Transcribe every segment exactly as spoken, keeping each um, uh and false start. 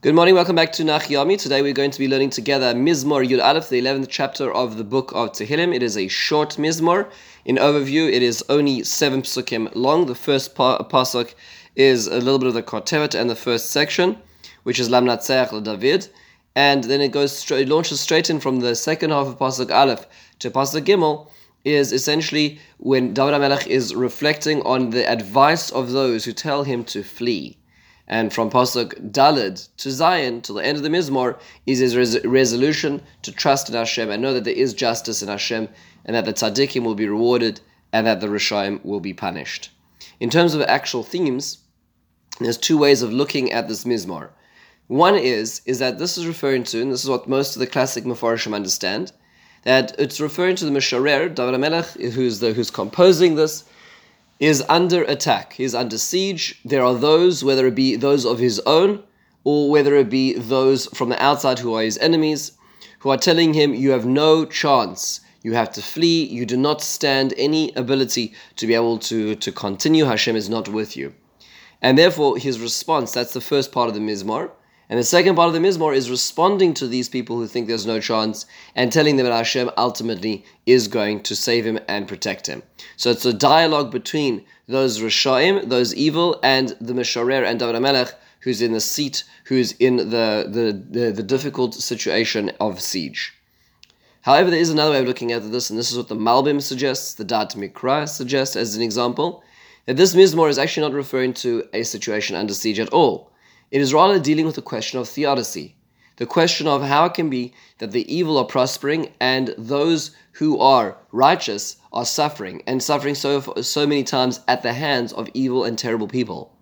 Good morning, welcome back to Nach Yomi. Today we're going to be learning together Mizmor Yud Aleph, the eleventh chapter of the book of Tehillim. It is a short Mizmor. In overview, it is only seven psukim long. The first pa- pasuk is a little bit of the Kotevet and the first section, which is Lam Natseach LeDavid. And then it goes straight, it launches straight in from the second half of pasuk Aleph to pasuk Gimel, is essentially when David HaMelech is reflecting on the advice of those who tell him to flee. And from pasuk Daled to Zion, to the end of the Mizmor, is his res- resolution to trust in Hashem and know that there is justice in Hashem, and that the tzaddikim will be rewarded, and that the Rishaim will be punished. In terms of actual themes, there's two ways of looking at this Mizmor. One is, is that this is referring to, and this is what most of the classic Mefarshim understand, that it's referring to the Misharer, David HaMelech, who's, the, who's composing this, is under attack. He's under siege. There are those, whether it be those of his own, or whether it be those from the outside who are his enemies, who are telling him, you have no chance. You have to flee. You do not stand any ability to be able to, to continue. Hashem is not with you. And therefore, his response, that's the first part of the Mizmor. And the second part of the Mizmor is responding to these people who think there's no chance and telling them that Hashem ultimately is going to save him and protect him. So it's a dialogue between those Rishaim, those evil, and the Misharer and David HaMelech, who's in the seat, who's in the, the, the, the difficult situation of siege. However, there is another way of looking at this, and this is what the Malbim suggests, the Dat Mikra suggests as an example, that this Mizmor is actually not referring to a situation under siege at all. It is rather dealing with the question of theodicy, the question of how it can be that the evil are prospering and those who are righteous are suffering, and suffering so so many times at the hands of evil and terrible people.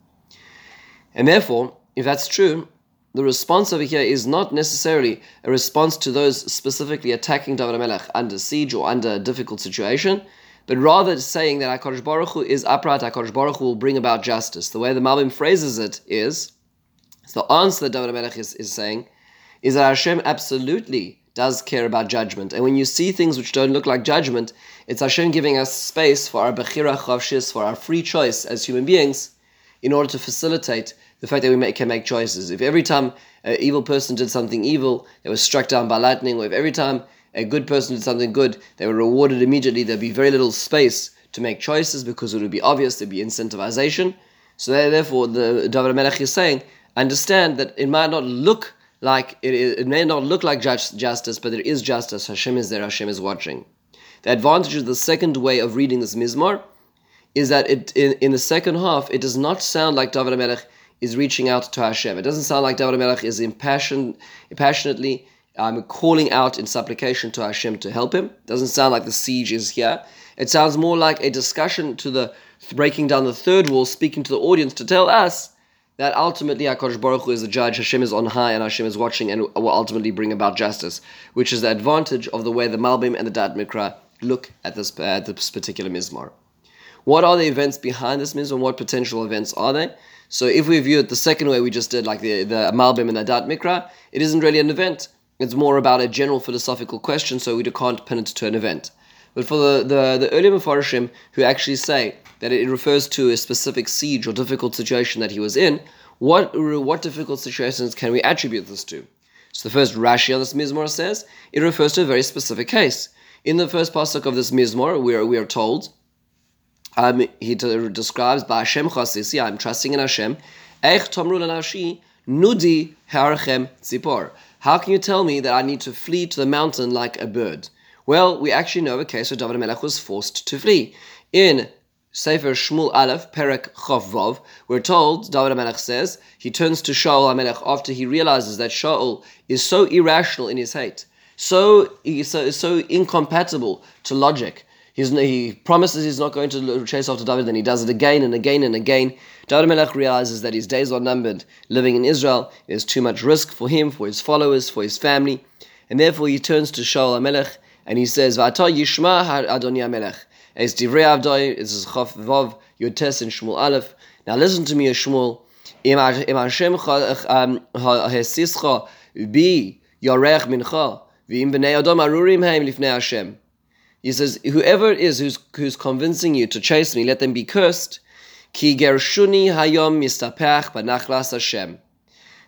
And therefore, if that's true, the response over here is not necessarily a response to those specifically attacking David HaMelech under siege or under a difficult situation, but rather saying that HaKadosh Baruch Hu is upright, HaKadosh Baruch Hu will bring about justice. The way the Malbim phrases it is, so the answer that David HaMelech is, is saying is that Hashem absolutely does care about judgment. And when you see things which don't look like judgment, it's Hashem giving us space for our bechira chavshis, for our free choice as human beings, in order to facilitate the fact that we make, can make choices. If every time an evil person did something evil, they were struck down by lightning, or if every time a good person did something good, they were rewarded immediately, there'd be very little space to make choices because it would be obvious, there'd be incentivization. So therefore, the David HaMelech is saying, understand that it might not look like it, is, it may not look like just, justice, but there is justice. Hashem is there. Hashem is watching. The advantage of the second way of reading this Mizmor is that it in, in the second half it does not sound like David HaMelech is reaching out to Hashem. It doesn't sound like David HaMelech is impassioned, passionately um, calling out in supplication to Hashem to help him. It doesn't sound like the siege is here. It sounds more like a discussion to the breaking down the third wall, speaking to the audience to tell us that ultimately HaKadosh Baruch Hu is the judge, Hashem is on high, and Hashem is watching and will ultimately bring about justice, which is the advantage of the way the Malbim and the Dat Mikra look at this, at this particular Mizmor. What are the events behind this Mizmor? What potential events are they? So if we view it the second way we just did, like the, the Malbim and the Dat Mikra, it isn't really an event. It's more about a general philosophical question, so we can't pin it to an event. But for the, the, the earlier Mefarshim who actually say that it refers to a specific siege or difficult situation that he was in, what what difficult situations can we attribute this to? So the first Rashi on this Mizmor says, it refers to a very specific case. In the first pasuk of this Mizmor, we are, we are told, um, he t- describes, Ba'Hashem chasisi, I'm trusting in Hashem, Eich tomru l'nashi, nudi harchem tzipor. How can you tell me that I need to flee to the mountain like a bird? Well, we actually know a case where David HaMelech was forced to flee. In Sefer Shmuel Aleph, Perek Chof Vav, we're told, David HaMelech says, he turns to Shaul HaMelech after he realizes that Shaul is so irrational in his hate, so so, so incompatible to logic. He's, he promises he's not going to chase after David, then he does it again and again and again. David HaMelech realizes that his days are numbered living in Israel. There's too much risk for him, for his followers, for his family, and therefore he turns to Shaul HaMelech and he says, V'ata yishma Adoni HaMelech. Es divrei avdoi, this is Chof Vav, Yud Tes in Shmuel Aleph. Now listen to me, Shmuel. Im Hashem hesischa bi yarech mincha, v'im b'nei Adam arurim heim lifnei Hashem. He says, whoever it is who's, who's convincing you to chase me, let them be cursed. Ki gershuni hayom mistapach b'nachlas Hashem.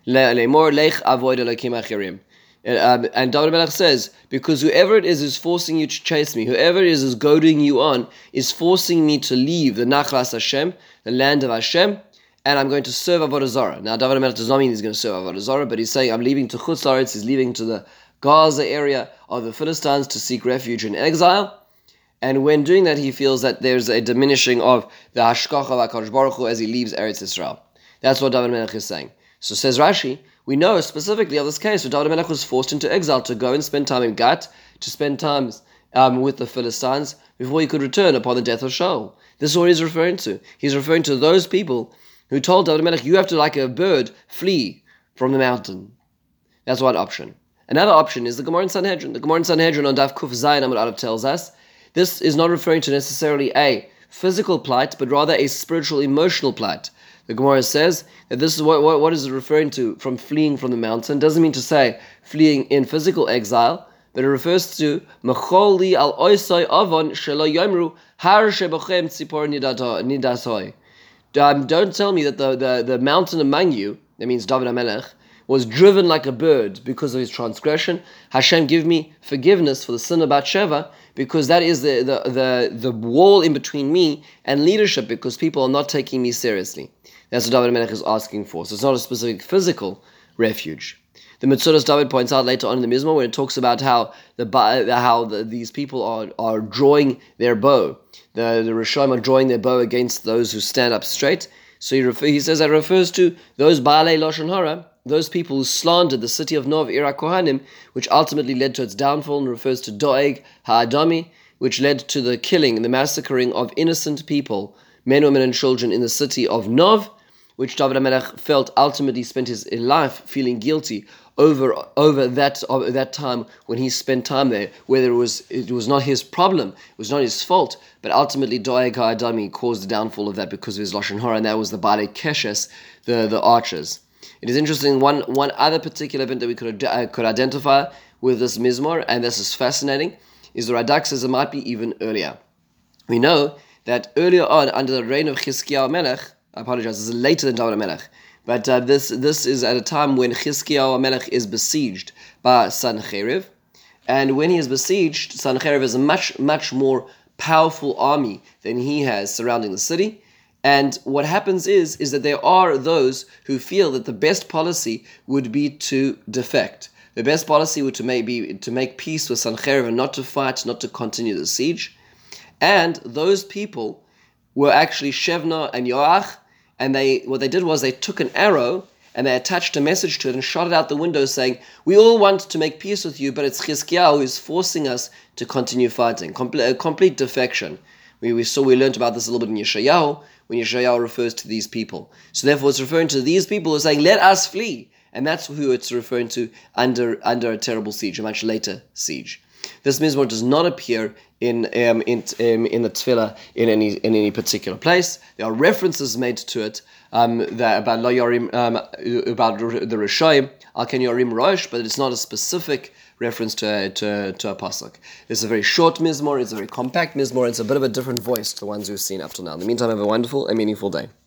Le'emor lech avoid elokim achirim. Um, and David Melech says, because whoever it is is forcing you to chase me, whoever it is is goading you on, is forcing me to leave the Nachlas Hashem, the land of Hashem, and I'm going to serve Avodah Zarah. Now, David Melech does not mean he's going to serve Avodah Zarah, but he's saying, I'm leaving to Chutz La'aretz, he's leaving to the Gaza area of the Philistines to seek refuge in exile. And when doing that, he feels that there's a diminishing of the Hashkacha of HaKadosh Baruch Hu as he leaves Eretz Yisrael. That's what David Melech is saying. So says Rashi, we know specifically of this case where David Melech was forced into exile to go and spend time in Gat, to spend time um, with the Philistines before he could return upon the death of Shaul. This is what he's referring to. He's referring to those people who told David Melech, you have to, like a bird, flee from the mountain. That's one option. Another option is the Gemara in Sanhedrin. The Gemara in Sanhedrin on Daf Kuf Zayin Amud Aleph tells us this is not referring to necessarily a physical plight, but rather a spiritual, emotional plight. The Gemara says that this is what, what, what is it referring to from fleeing from the mountain. It doesn't mean to say fleeing in physical exile, but it refers to Mecholi al oisoi avon shelo yomru har shebochem tzipor nidasoy. Um, don't tell me that the, the, the mountain among you, that means David HaMelech, was driven like a bird because of his transgression. Hashem, give me forgiveness for the sin of Bathsheba, because that is the, the, the, the wall in between me and leadership, because people are not taking me seriously. That's what David HaMelech is asking for. So it's not a specific physical refuge. The Metzudas David points out later on in the Mizmor when it talks about how the how the, these people are, are drawing their bow. The, the Rishonim are drawing their bow against those who stand up straight. So he, refer, he says that refers to those Baalei Lashon Hara, those people who slandered the city of Nov, Ir HaKohanim, which ultimately led to its downfall, and refers to Doeg HaAdami, which led to the killing and the massacring of innocent people, men, women, and children in the city of Nov, which David HaMelech felt ultimately spent his life feeling guilty over over that uh, that time when he spent time there, whether it was it was not his problem, it was not his fault, but ultimately Doeg HaAdami caused the downfall of that because of his Lashon Hara, and that was the Baalei Keshes, the, the archers. It is interesting, one one other particular event that we could uh, could identify with this Mizmor, and this is fascinating, is the Radak says it might be even earlier. We know that earlier on, under the reign of Chizkiyahu Melech, I apologize, this is later than David HaMelech, but uh, this this is at a time when Chizkiyahu Melech is besieged by Sancheriv, and when he is besieged, Sancheriv is a much, much more powerful army than he has surrounding the city. And what happens is, is that there are those who feel that the best policy would be to defect. The best policy would to maybe to make peace with Sancheriv and not to fight, not to continue the siege. And those people were actually Shevna and Yoach, and they what they did was they took an arrow and they attached a message to it and shot it out the window saying, we all want to make peace with you, but it's Chizkiyahu who is forcing us to continue fighting. Comple- a complete defection. We, we saw, we learned about this a little bit in Yeshayahu, when Yeshayahu refers to these people. So therefore it's referring to these people who are saying, let us flee. And that's who it's referring to under under a terrible siege, a much later siege. This Mizmor does not appear in um, in um, in the Tefillah in any in any particular place. There are references made to it um, that about Lo Yorim, um, about the Rishonim, Al Ken Yorim Rosh, but it's not a specific reference to a, to, to a pasuk. It's a very short Mizmor. It's a very compact Mizmor. It's a bit of a different voice to the ones we've seen up till now. In the meantime, have a wonderful and meaningful day.